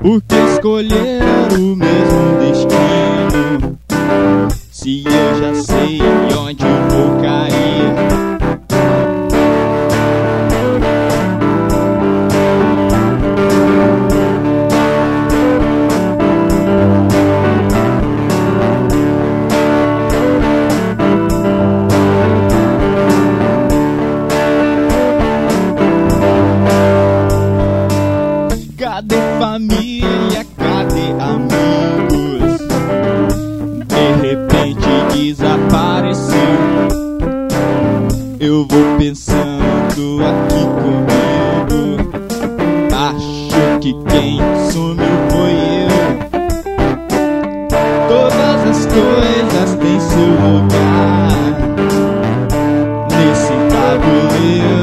Por que escolher o mesmo destino, se eu já sei onde vou cair? Cadê família? Cadê amigos? De repente desapareceu. Eu vou pensando aqui comigo. Acho que quem sumiu foi eu. Todas as coisas têm seu lugar nesse tabuleiro.